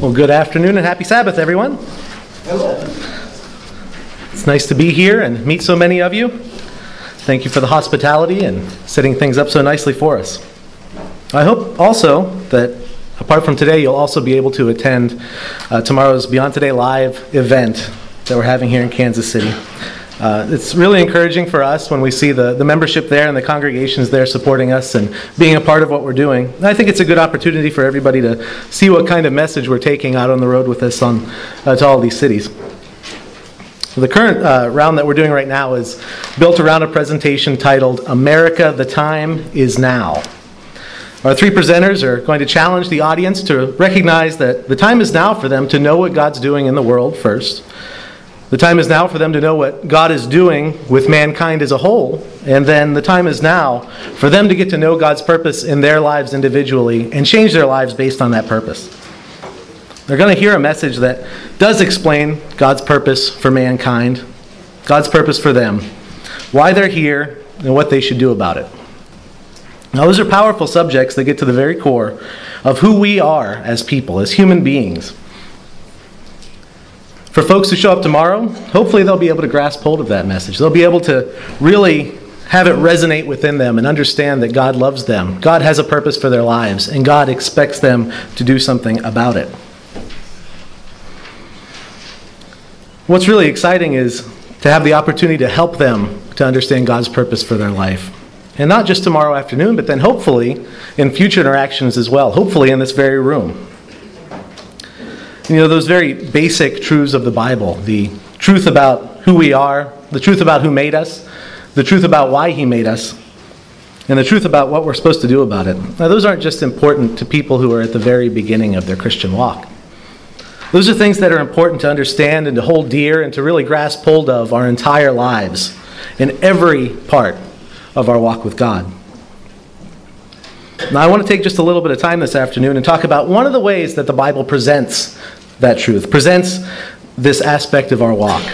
Well, good afternoon and happy Sabbath, everyone. Hello. It's nice to be here and meet so many of you. Thank you for the hospitality and setting things up so nicely for us. I hope also that apart from today, you'll also be able to attend tomorrow's Beyond Today Live event that we're having here in Kansas City. It's really encouraging for us when we see the membership there and the congregations there supporting us and being a part of what we're doing. And I think it's a good opportunity for everybody to see what kind of message we're taking out on the road with us to all these cities. The current round that we're doing right now is built around a presentation titled, America, the Time is Now. Our three presenters are going to challenge the audience to recognize that the time is now for them to know what God's doing in the world first. The time is now for them to know what God is doing with mankind as a whole. And then the time is now for them to get to know God's purpose in their lives individually and change their lives based on that purpose. They're going to hear a message that does explain God's purpose for mankind, God's purpose for them, why they're here, and what they should do about it. Now, those are powerful subjects that get to the very core of who we are as people, as human beings. For folks who show up tomorrow, hopefully they'll be able to grasp hold of that message. They'll be able to really have it resonate within them and understand that God loves them. God has a purpose for their lives, and God expects them to do something about it. What's really exciting is to have the opportunity to help them to understand God's purpose for their life. And not just tomorrow afternoon, but then hopefully in future interactions as well, hopefully in this very room. You know, those very basic truths of the Bible, the truth about who we are, the truth about who made us, the truth about why He made us, and the truth about what we're supposed to do about it. Now, those aren't just important to people who are at the very beginning of their Christian walk. Those are things that are important to understand and to hold dear and to really grasp hold of our entire lives in every part of our walk with God. Now, I want to take just a little bit of time this afternoon and talk about one of the ways that the Bible presents that truth, presents this aspect of our walk.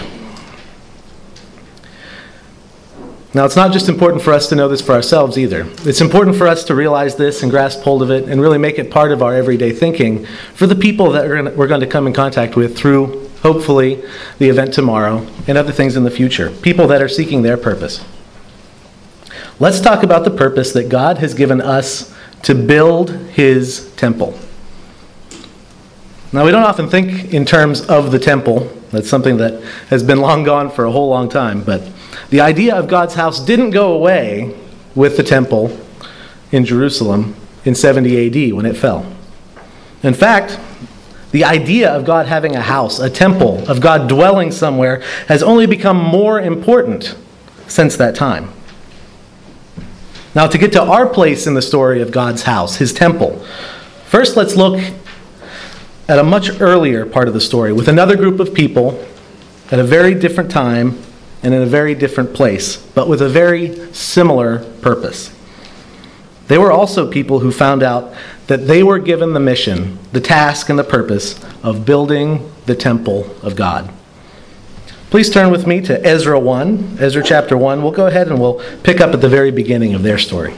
Now, it's not just important for us to know this for ourselves either. It's important for us to realize this and grasp hold of it and really make it part of our everyday thinking for the people that we're going to come in contact with through, hopefully, the event tomorrow and other things in the future, people that are seeking their purpose. Let's talk about the purpose that God has given us to build His temple. Now, we don't often think in terms of the temple. That's something that has been long gone for a whole long time. But the idea of God's house didn't go away with the temple in Jerusalem in 70 AD when it fell. In fact, the idea of God having a house, a temple, of God dwelling somewhere has only become more important since that time. Now, to get to our place in the story of God's house, His temple, first let's look at a much earlier part of the story with another group of people at a very different time and in a very different place, but with a very similar purpose. They were also people who found out that they were given the mission, the task, and the purpose of building the temple of God. Please turn with me to Ezra chapter 1. We'll go ahead and we'll pick up at the very beginning of their story.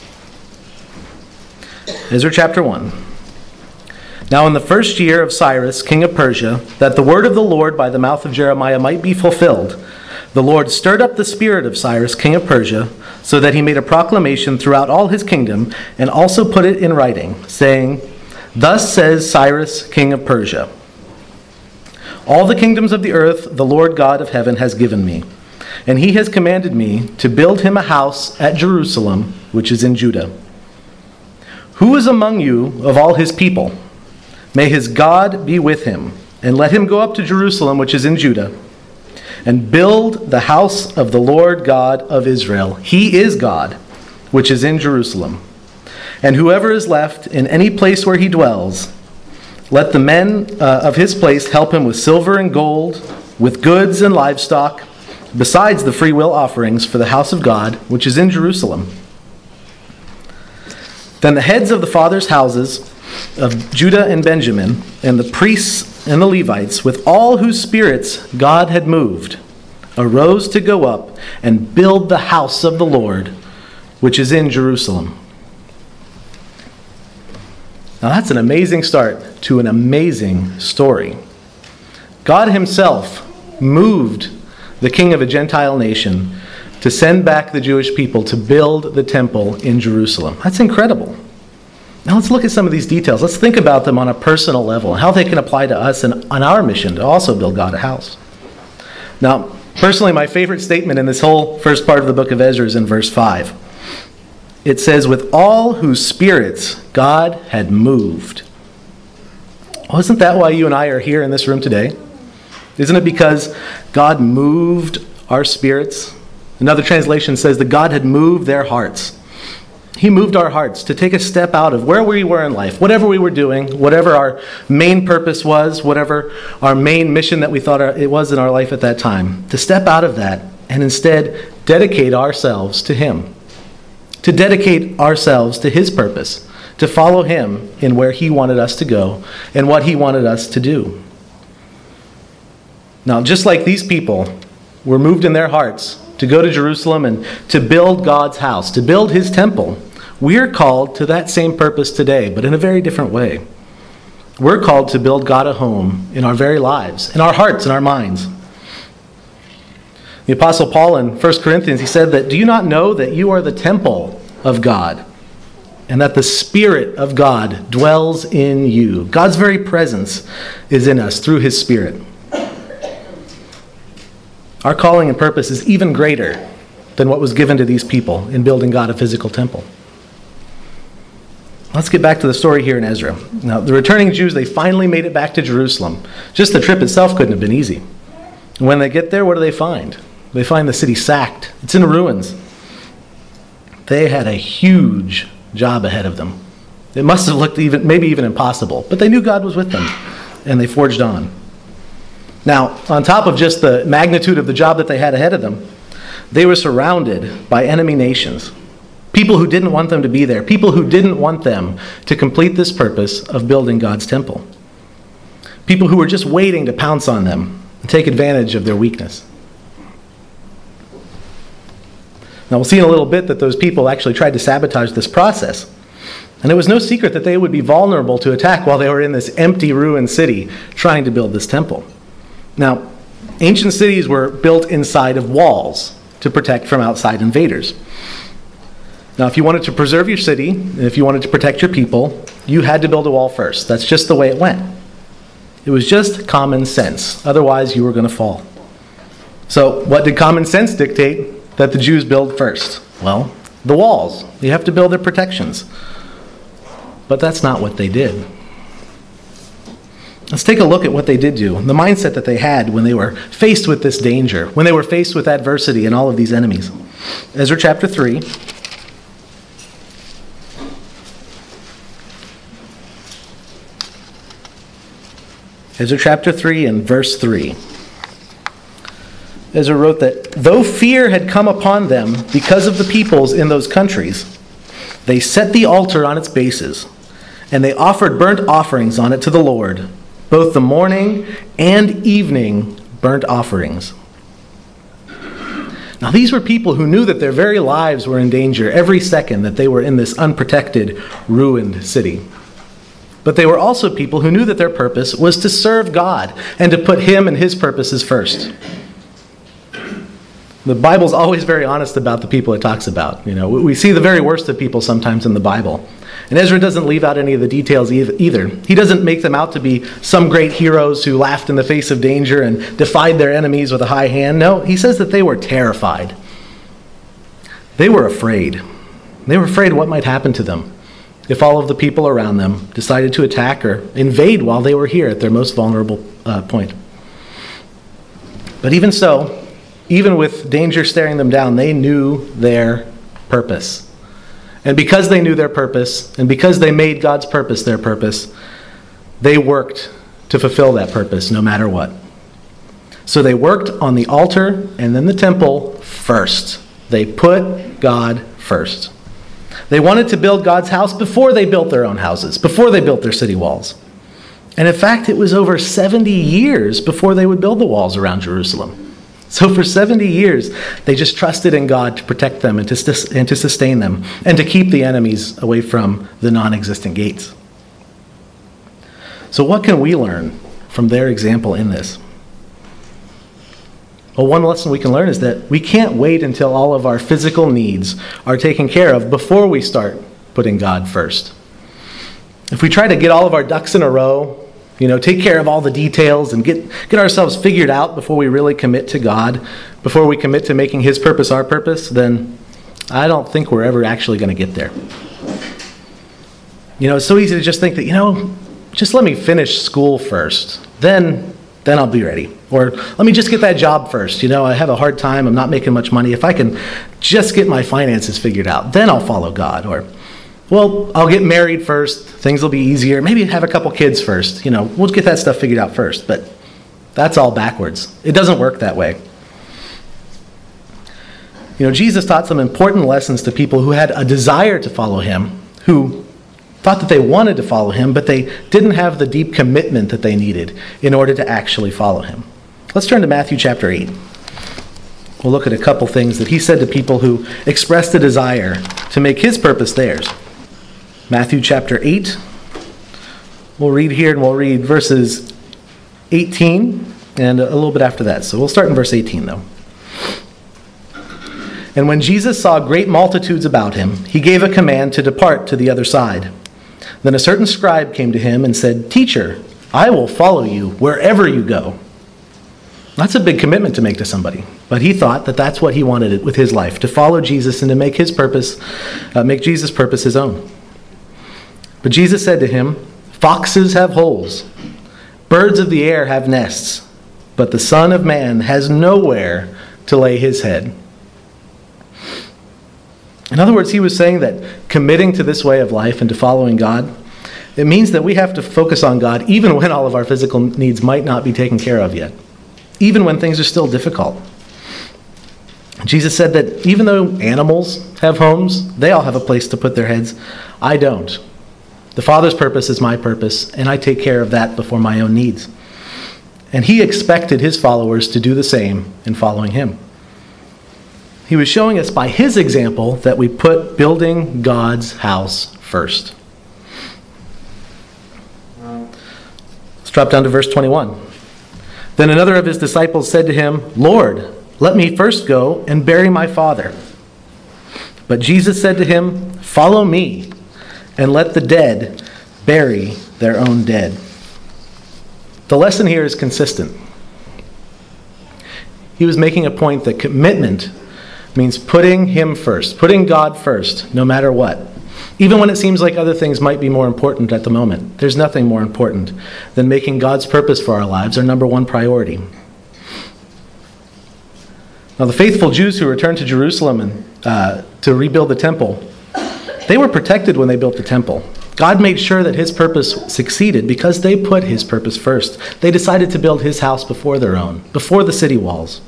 Ezra chapter 1. Now in the first year of Cyrus, king of Persia, that the word of the Lord by the mouth of Jeremiah might be fulfilled, the Lord stirred up the spirit of Cyrus, king of Persia, so that he made a proclamation throughout all his kingdom, and also put it in writing, saying, Thus says Cyrus, king of Persia, All the kingdoms of the earth the Lord God of heaven has given me, and He has commanded me to build Him a house at Jerusalem, which is in Judah. Who is among you of all His people? May his God be with him, and let him go up to Jerusalem, which is in Judah, and build the house of the Lord God of Israel. He is God, which is in Jerusalem. And whoever is left in any place where he dwells, let the men of his place help him with silver and gold, with goods and livestock, besides the freewill offerings for the house of God, which is in Jerusalem. Then the heads of the fathers' houses of Judah and Benjamin, and the priests and the Levites, with all whose spirits God had moved, arose to go up and build the house of the Lord, which is in Jerusalem. Now that's an amazing start to an amazing story. God himself moved the king of a Gentile nation to send back the Jewish people to build the temple in Jerusalem. That's incredible. Now let's look at some of these details. Let's think about them on a personal level and how they can apply to us and on our mission to also build God a house. Now, personally, my favorite statement in this whole first part of the book of Ezra is in verse 5. It says, with all whose spirits God had moved. Well, isn't that why you and I are here in this room today? Isn't it because God moved our spirits? Another translation says that God had moved their hearts. He moved our hearts to take a step out of where we were in life, whatever we were doing, whatever our main purpose was, whatever our main mission that we thought it was in our life at that time, to step out of that and instead dedicate ourselves to Him, to dedicate ourselves to His purpose, to follow Him in where He wanted us to go and what He wanted us to do. Now, just like these people were moved in their hearts to go to Jerusalem and to build God's house, to build His temple, we're called to that same purpose today, but in a very different way. We're called to build God a home in our very lives, in our hearts and our minds. The Apostle Paul in 1 Corinthians, he said that, do you not know that you are the temple of God and that the Spirit of God dwells in you? God's very presence is in us through His Spirit. Our calling and purpose is even greater than what was given to these people in building God a physical temple. Let's get back to the story here in Ezra. Now, the returning Jews, they finally made it back to Jerusalem. Just the trip itself couldn't have been easy. And when they get there, what do they find? They find the city sacked. It's in ruins. They had a huge job ahead of them. It must have looked maybe even impossible, but they knew God was with them, and they forged on. Now, on top of just the magnitude of the job that they had ahead of them, they were surrounded by enemy nations. People who didn't want them to be there. People who didn't want them to complete this purpose of building God's temple. People who were just waiting to pounce on them and take advantage of their weakness. Now, we'll see in a little bit that those people actually tried to sabotage this process. And it was no secret that they would be vulnerable to attack while they were in this empty, ruined city trying to build this temple. Now, ancient cities were built inside of walls to protect from outside invaders. Now, if you wanted to preserve your city, and if you wanted to protect your people, you had to build a wall first. That's just the way it went. It was just common sense. Otherwise, you were going to fall. So, what did common sense dictate that the Jews build first? Well, the walls. You have to build their protections. But that's not what they did. Let's take a look at what they did do, the mindset that they had when they were faced with this danger, when they were faced with adversity and all of these enemies. Ezra chapter 3. Ezra chapter 3 and verse 3. Ezra wrote that, though fear had come upon them because of the peoples in those countries, they set the altar on its bases, and they offered burnt offerings on it to the Lord, both the morning and evening burnt offerings. Now, these were people who knew that their very lives were in danger every second that they were in this unprotected, ruined city. But they were also people who knew that their purpose was to serve God and to put Him and His purposes first. The Bible's always very honest about the people it talks about. We see the very worst of people sometimes in the Bible. And Ezra doesn't leave out any of the details either. He doesn't make them out to be some great heroes who laughed in the face of danger and defied their enemies with a high hand. No, he says that they were terrified. They were afraid. They were afraid what might happen to them if all of the people around them decided to attack or invade while they were here at their most vulnerable point. But even so, even with danger staring them down, they knew their purpose. And because they knew their purpose, and because they made God's purpose their purpose, they worked to fulfill that purpose no matter what. So they worked on the altar and then the temple first. They put God first. They wanted to build God's house before they built their own houses, before they built their city walls. And in fact, it was over 70 years before they would build the walls around Jerusalem. So for 70 years, they just trusted in God to protect them and to sustain them and to keep the enemies away from the non-existent gates. So what can we learn from their example in this? Well, one lesson we can learn is that we can't wait until all of our physical needs are taken care of before we start putting God first. If we try to get all of our ducks in a row, take care of all the details and get ourselves figured out before we really commit to God, before we commit to making His purpose our purpose, then I don't think we're ever actually going to get there. It's so easy to just think that, just let me finish school first, then I'll be ready. Or let me just get that job first. I have a hard time, I'm not making much money. If I can just get my finances figured out, then I'll follow God. Or, well, I'll get married first, things will be easier. Maybe have a couple kids first. We'll get that stuff figured out first. But that's all backwards. It doesn't work that way. Jesus taught some important lessons to people who had a desire to follow Him, who thought that they wanted to follow Him, but they didn't have the deep commitment that they needed in order to actually follow Him. Let's turn to Matthew chapter 8. We'll look at a couple things that He said to people who expressed a desire to make His purpose theirs. Matthew chapter 8. We'll read here, and we'll read verses 18 and a little bit after that. So we'll start in verse 18, though. And when Jesus saw great multitudes about Him, He gave a command to depart to the other side. Then a certain scribe came to Him and said, "Teacher, I will follow you wherever you go." That's a big commitment to make to somebody. But he thought that that's what he wanted with his life, to follow Jesus and to make His purpose, make Jesus' purpose His own. But Jesus said to him, "Foxes have holes, birds of the air have nests, but the Son of Man has nowhere to lay His head." In other words, he was saying that committing to this way of life and to following God, it means that we have to focus on God even when all of our physical needs might not be taken care of yet, even when things are still difficult. Jesus said that even though animals have homes, they all have a place to put their heads. I don't. The Father's purpose is my purpose, and I take care of that before my own needs. And He expected His followers to do the same in following Him. He was showing us by His example that we put building God's house first. Let's drop down to verse 21. Then another of His disciples said to Him, "Lord, let me first go and bury my father." But Jesus said to him, "Follow me, and let the dead bury their own dead." The lesson here is consistent. He was making a point that commitment means putting Him first, putting God first, no matter what. Even when it seems like other things might be more important at the moment, there's nothing more important than making God's purpose for our lives our number one priority. Now, the faithful Jews who returned to Jerusalem and to rebuild the temple, they were protected when they built the temple. God made sure that His purpose succeeded because they put His purpose first. They decided to build His house before their own, before the city walls.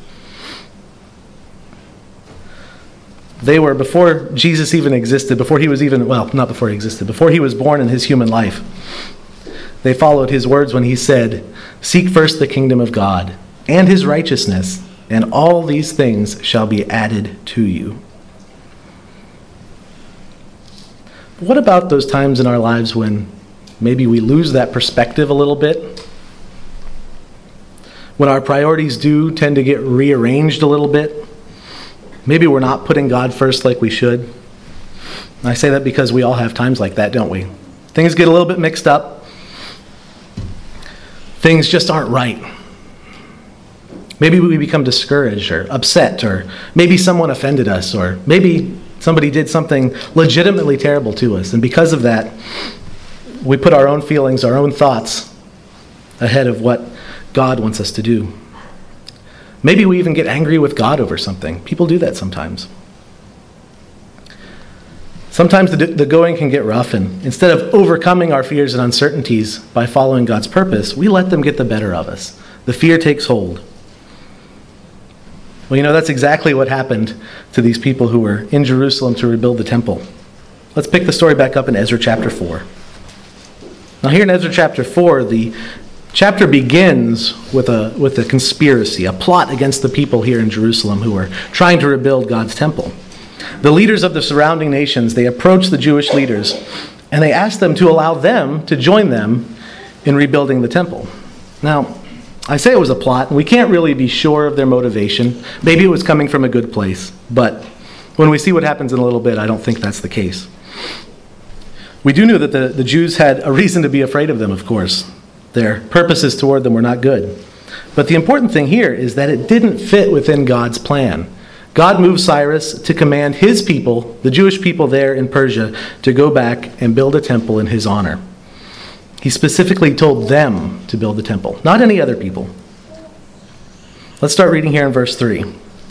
They were, before Jesus even existed, before He was even, well, not before He existed, before He was born in His human life, they followed His words when He said, "Seek first the kingdom of God and His righteousness, and all these things shall be added to you." What about those times in our lives when maybe we lose that perspective a little bit? When our priorities do tend to get rearranged a little bit? Maybe we're not putting God first like we should. And I say that because we all have times like that, don't we? Things get a little bit mixed up. Things just aren't right. Maybe we become discouraged or upset, or maybe someone offended us, or maybe somebody did something legitimately terrible to us. And because of that, we put our own feelings, our own thoughts ahead of what God wants us to do. Maybe we even get angry with God over something. People do that sometimes. Sometimes the going can get rough, and instead of overcoming our fears and uncertainties by following God's purpose, we let them get the better of us. The fear takes hold. Well, that's exactly what happened to these people who were in Jerusalem to rebuild the temple. Let's pick the story back up in Ezra chapter 4. Now here in Ezra chapter 4, the chapter begins with a conspiracy, a plot against the people here in Jerusalem who were trying to rebuild God's temple. The leaders of the surrounding nations, they approached the Jewish leaders and they asked them to allow them to join them in rebuilding the temple. Now, I say it was a plot, and we can't really be sure of their motivation. Maybe it was coming from a good place, but when we see what happens in a little bit, I don't think that's the case. We do know that the Jews had a reason to be afraid of them, of course. Their purposes toward them were not good. But the important thing here is that it didn't fit within God's plan. God moved Cyrus to command his people, the Jewish people there in Persia, to go back and build a temple in his honor. He specifically told them to build the temple, not any other people. Let's start reading here in verse 3.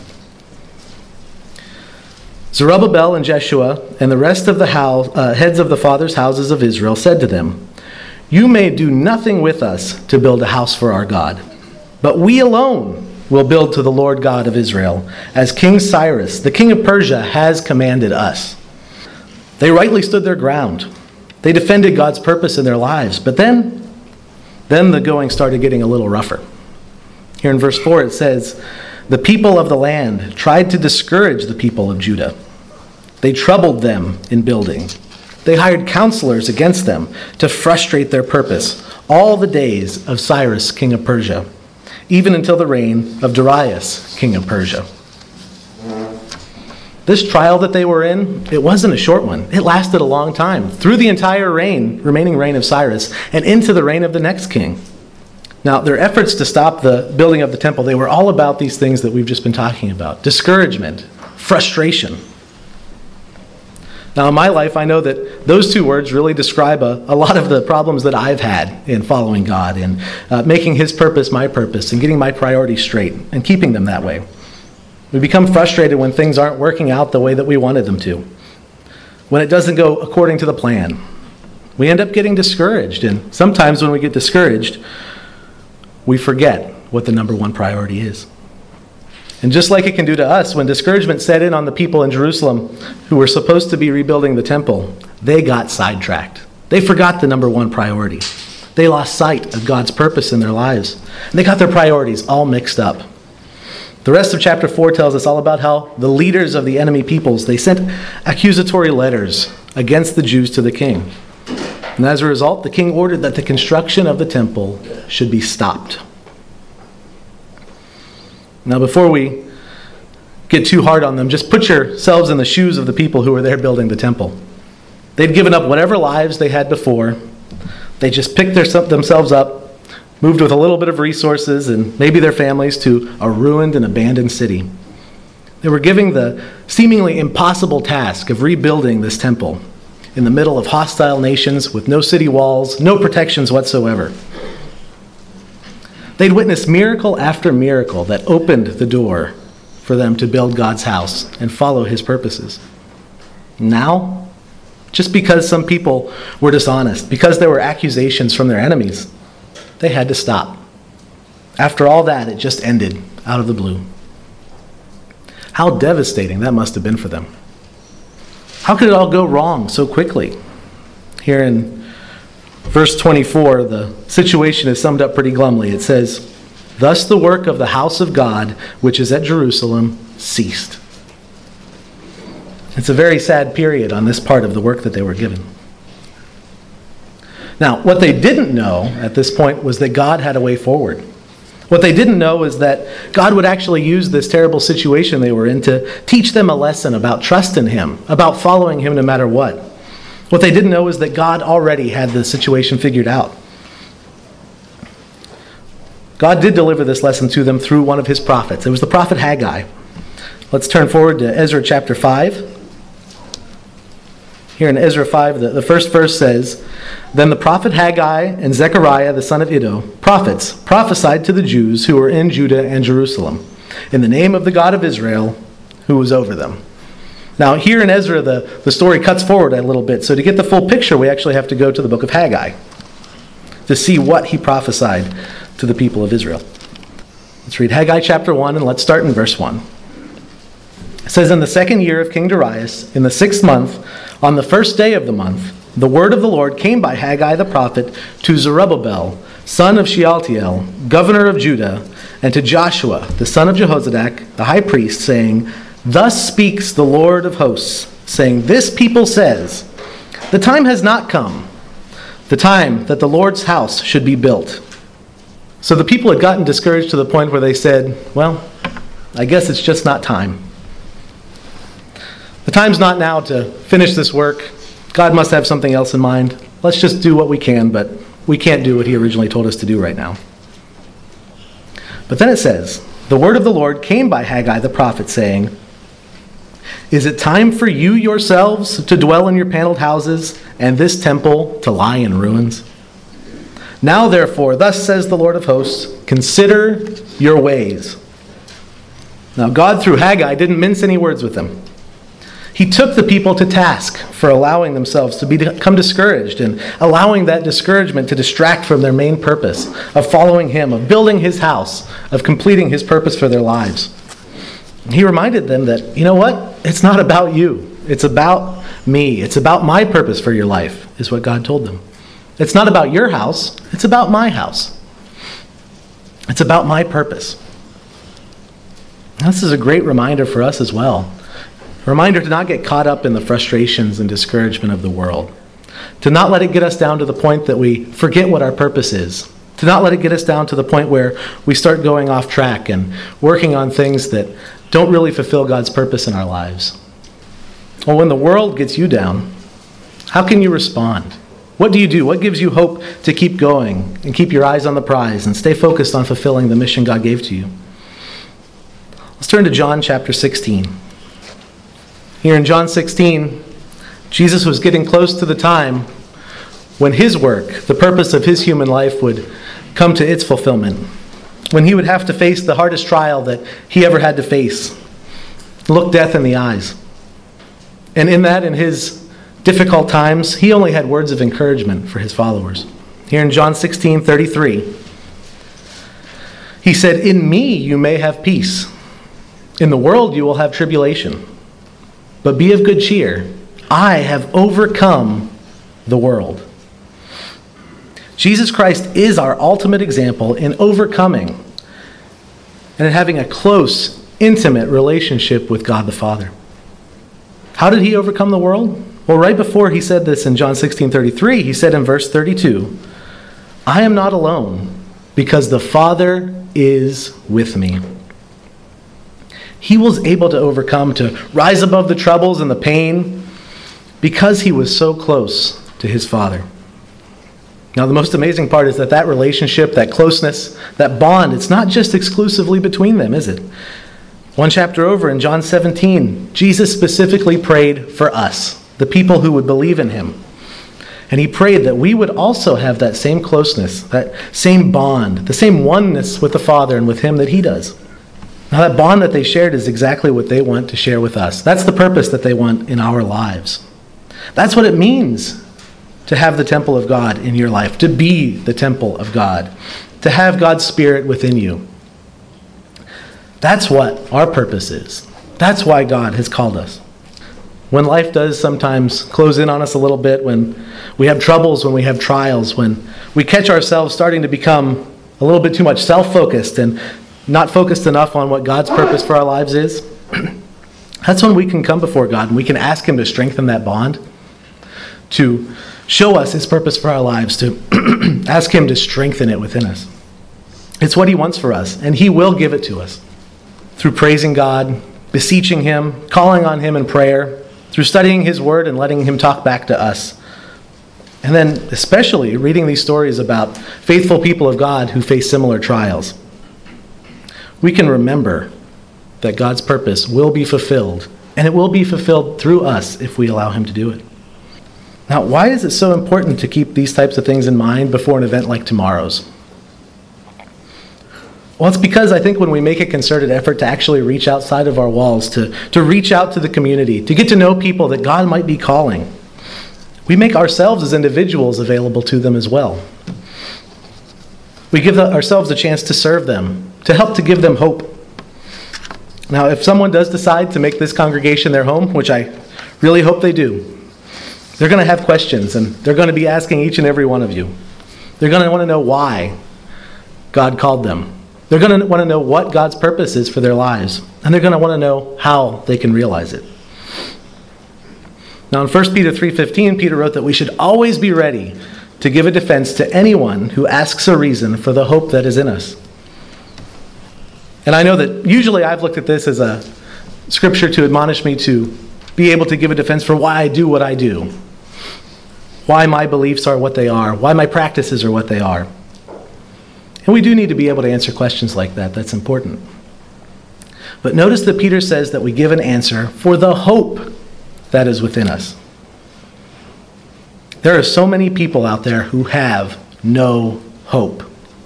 Zerubbabel and Jeshua and the rest of the heads of the fathers' houses of Israel said to them, "You may do nothing with us to build a house for our God, but we alone will build to the Lord God of Israel, as King Cyrus, the king of Persia, has commanded us." They rightly stood their ground. They defended God's purpose in their lives. But then the going started getting a little rougher. Here in verse 4 it says, "The people of the land tried to discourage the people of Judah. They troubled them in building. They hired counselors against them to frustrate their purpose all the days of Cyrus, king of Persia, even until the reign of Darius, king of Persia." This trial that they were in, it wasn't a short one. It lasted a long time, through the entire remaining reign of Cyrus, and into the reign of the next king. Now, their efforts to stop the building of the temple, they were all about these things that we've just been talking about. Discouragement, frustration. Now, in my life, I know that those two words really describe a lot of the problems that I've had in following God and making his purpose my purpose and getting my priorities straight and keeping them that way. We become frustrated when things aren't working out the way that we wanted them to, when it doesn't go according to the plan. We end up getting discouraged, and sometimes when we get discouraged, we forget what the number one priority is. And just like it can do to us, when discouragement set in on the people in Jerusalem who were supposed to be rebuilding the temple, they got sidetracked. They forgot the number one priority. They lost sight of God's purpose in their lives. And they got their priorities all mixed up. The rest of chapter 4 tells us all about how the leaders of the enemy peoples, they sent accusatory letters against the Jews to the king. And as a result, the king ordered that the construction of the temple should be stopped. Now, before we get too hard on them, just put yourselves in the shoes of the people who were there building the temple. They'd given up whatever lives they had before. They just picked themselves up, moved with a little bit of resources and maybe their families to a ruined and abandoned city. They were given the seemingly impossible task of rebuilding this temple in the middle of hostile nations with no city walls, no protections whatsoever. They'd witnessed miracle after miracle that opened the door for them to build God's house and follow his purposes. Now, just because some people were dishonest, because there were accusations from their enemies, they had to stop. After all that, it just ended out of the blue. How devastating that must have been for them. How could it all go wrong so quickly? Here in verse 24, the situation is summed up pretty glumly. It says, "Thus the work of the house of God, which is at Jerusalem, ceased." It's a very sad period on this part of the work that they were given. Now, what they didn't know at this point was that God had a way forward. What they didn't know is that God would actually use this terrible situation they were in to teach them a lesson about trust in him, about following him no matter what. What they didn't know is that God already had the situation figured out. God did deliver this lesson to them through one of his prophets. It was the prophet Haggai. Let's turn forward to Ezra chapter 5. Here in Ezra 5, the first verse says, "Then the prophet Haggai and Zechariah the son of Iddo, prophets, prophesied to the Jews who were in Judah and Jerusalem, in the name of the God of Israel, who was over them." Now, here in Ezra, the story cuts forward a little bit. So to get the full picture, we actually have to go to the book of Haggai to see what he prophesied to the people of Israel. Let's read Haggai chapter 1, and let's start in verse 1. It says, "In the second year of King Darius, in the 6th month, on the first day of the month, the word of the Lord came by Haggai the prophet to Zerubbabel, son of Shealtiel, governor of Judah, and to Joshua, the son of Jehozadak, the high priest, saying, Thus speaks the Lord of hosts, saying, This people says, The time has not come, the time that the Lord's house should be built. So the people had gotten discouraged to the point where they said, well, I guess it's just not time. The time's not now to finish this work. God must have something else in mind. Let's just do what we can, but we can't do what he originally told us to do right now. But then it says, the word of the Lord came by Haggai the prophet, saying, is it time for you yourselves to dwell in your paneled houses, and this temple to lie in ruins? Now therefore, thus says the Lord of hosts, consider your ways. Now God, through Haggai, didn't mince any words with them. He took the people to task for allowing themselves to become discouraged and allowing that discouragement to distract from their main purpose of following him, of building his house, of completing his purpose for their lives. He reminded them that, you know what? It's not about you. It's about me. It's about my purpose for your life, is what God told them. It's not about your house. It's about my house. It's about my purpose. This is a great reminder for us as well. A reminder to not get caught up in the frustrations and discouragement of the world. To not let it get us down to the point that we forget what our purpose is. To not let it get us down to the point where we start going off track and working on things that don't really fulfill God's purpose in our lives. Well, when the world gets you down, how can you respond? What do you do? What gives you hope to keep going and keep your eyes on the prize and stay focused on fulfilling the mission God gave to you? Let's turn to John chapter 16. Here in John 16, Jesus was getting close to the time when his work, the purpose of his human life, would come to its fulfillment. When he would have to face the hardest trial that he ever had to face, look death in the eyes. And in his difficult times, he only had words of encouragement for his followers. Here in John 16:33, he said, in me you may have peace. In the world you will have tribulation. But be of good cheer. I have overcome the world. Jesus Christ is our ultimate example in overcoming and in having a close, intimate relationship with God the Father. How did he overcome the world? Well, right before he said this in John 16:33, he said in verse 32, I am not alone, because the Father is with me. He was able to overcome, to rise above the troubles and the pain, because he was so close to his Father. Now, the most amazing part is that relationship, that closeness, that bond, it's not just exclusively between them, is it? One chapter over in John 17, Jesus specifically prayed for us, the people who would believe in him. And he prayed that we would also have that same closeness, that same bond, the same oneness with the Father and with him that he does. Now, that bond that they shared is exactly what they want to share with us. That's the purpose that they want in our lives. That's what it means to have the temple of God in your life, to be the temple of God, to have God's Spirit within you. That's what our purpose is. That's why God has called us. When life does sometimes close in on us a little bit, when we have troubles, when we have trials, when we catch ourselves starting to become a little bit too much self-focused and not focused enough on what God's purpose for our lives is, that's when we can come before God and we can ask him to strengthen that bond, to show us his purpose for our lives, to ask him to strengthen it within us. It's what he wants for us, and he will give it to us through praising God, beseeching him, calling on him in prayer, through studying his word and letting him talk back to us. And then especially reading these stories about faithful people of God who face similar trials. We can remember that God's purpose will be fulfilled, and it will be fulfilled through us if we allow him to do it. Now, why is it so important to keep these types of things in mind before an event like tomorrow's? Well, it's because I think when we make a concerted effort to actually reach outside of our walls, to reach out to the community, to get to know people that God might be calling, we make ourselves as individuals available to them as well. We give ourselves a chance to serve them, to help to give them hope. Now, if someone does decide to make this congregation their home, which I really hope they do, they're going to have questions, and they're going to be asking each and every one of you. They're going to want to know why God called them. They're going to want to know what God's purpose is for their lives, and they're going to want to know how they can realize it. Now, in 1 Peter 3:15, Peter wrote that we should always be ready to give a defense to anyone who asks a reason for the hope that is in us. And I know that usually I've looked at this as a scripture to admonish me to be able to give a defense for why I do what I do, why my beliefs are what they are, why my practices are what they are. And we do need to be able to answer questions like that. That's important. But notice that Peter says that we give an answer for the hope that is within us. There are so many people out there who have no hope.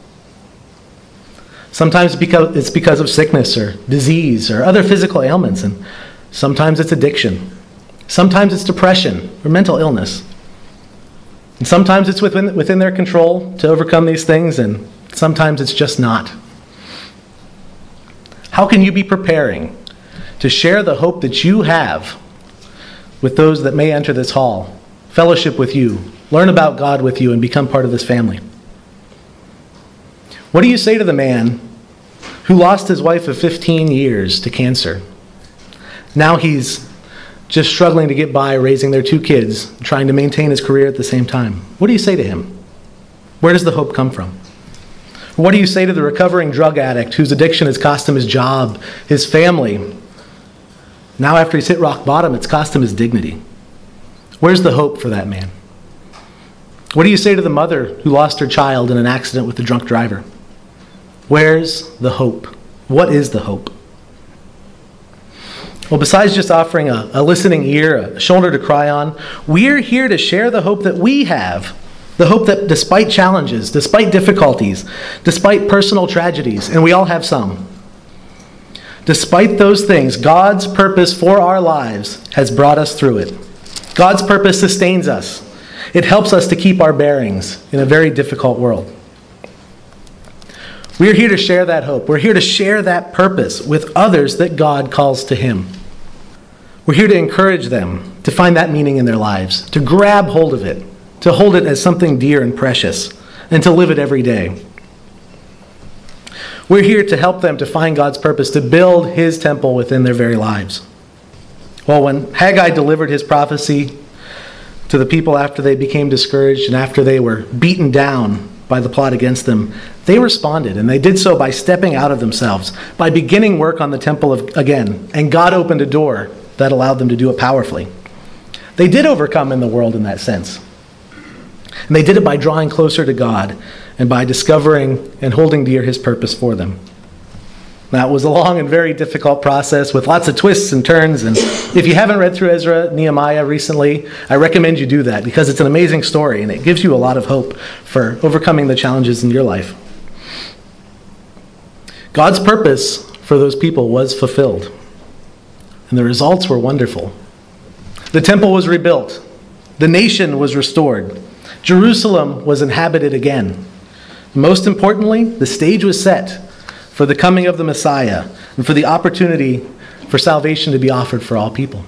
Sometimes it's because of sickness or disease or other physical ailments, and sometimes it's addiction. Sometimes it's depression or mental illness. And sometimes it's within their control to overcome these things, and sometimes it's just not. How can you be preparing to share the hope that you have with those that may enter this hall, fellowship with you, learn about God with you, and become part of this family? What do you say to the man who lost his wife of 15 years to cancer? Now he's just struggling to get by raising their 2 kids, trying to maintain his career at the same time. What do you say to him? Where does the hope come from? What do you say to the recovering drug addict whose addiction has cost him his job, his family? Now after he's hit rock bottom, it's cost him his dignity. Where's the hope for that man? What do you say to the mother who lost her child in an accident with a drunk driver? Where's the hope? What is the hope? Well, besides just offering a listening ear, a shoulder to cry on, we're here to share the hope that we have. The hope that despite challenges, despite difficulties, despite personal tragedies, and we all have some, despite those things, God's purpose for our lives has brought us through it. God's purpose sustains us. It helps us to keep our bearings in a very difficult world. We're here to share that hope. We're here to share that purpose with others that God calls to Him. We're here to encourage them to find that meaning in their lives, to grab hold of it, to hold it as something dear and precious, and to live it every day. We're here to help them to find God's purpose, to build His temple within their very lives. Well, when Haggai delivered his prophecy to the people after they became discouraged and after they were beaten down by the plot against them, they responded, and they did so by stepping out of themselves, by beginning work on the temple again, and God opened a door that allowed them to do it powerfully. They did overcome in the world in that sense. And they did it by drawing closer to God and by discovering and holding dear His purpose for them. Now, it was a long and very difficult process with lots of twists and turns. And if you haven't read through Ezra, Nehemiah recently, I recommend you do that because it's an amazing story and it gives you a lot of hope for overcoming the challenges in your life. God's purpose for those people was fulfilled. And the results were wonderful. The temple was rebuilt. The nation was restored. Jerusalem was inhabited again. Most importantly, the stage was set for the coming of the Messiah and for the opportunity for salvation to be offered for all people.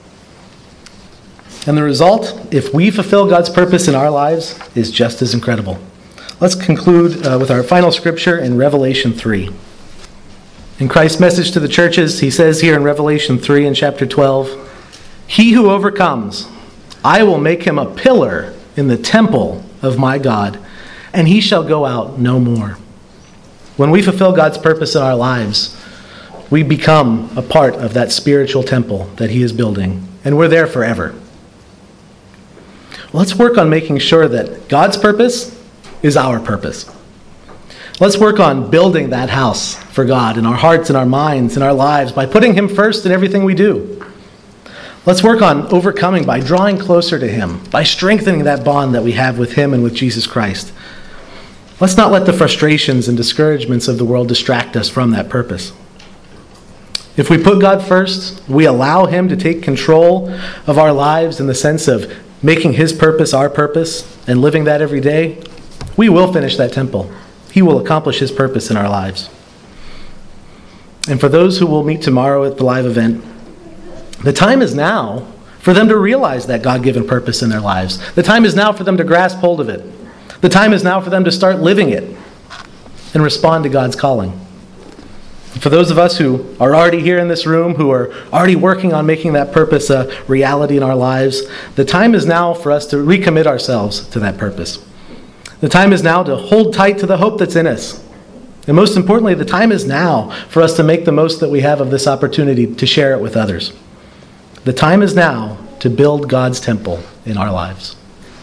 And the result, if we fulfill God's purpose in our lives, is just as incredible. Let's conclude with our final scripture in Revelation 3. In Christ's message to the churches, He says here in Revelation 3 in chapter 12, "He who overcomes, I will make him a pillar in the temple of my God, and he shall go out no more." When we fulfill God's purpose in our lives, we become a part of that spiritual temple that He is building, and we're there forever. Let's work on making sure that God's purpose is our purpose. Let's work on building that house for God in our hearts and our minds and our lives by putting Him first in everything we do. Let's work on overcoming by drawing closer to Him, by strengthening that bond that we have with Him and with Jesus Christ. Let's not let the frustrations and discouragements of the world distract us from that purpose. If we put God first, we allow Him to take control of our lives in the sense of making His purpose our purpose and living that every day, we will finish that temple. He will accomplish His purpose in our lives. And for those who will meet tomorrow at the live event, the time is now for them to realize that God-given purpose in their lives. The time is now for them to grasp hold of it. The time is now for them to start living it and respond to God's calling. For those of us who are already here in this room, who are already working on making that purpose a reality in our lives, the time is now for us to recommit ourselves to that purpose. The time is now to hold tight to the hope that's in us. And most importantly, the time is now for us to make the most that we have of this opportunity to share it with others. The time is now to build God's temple in our lives.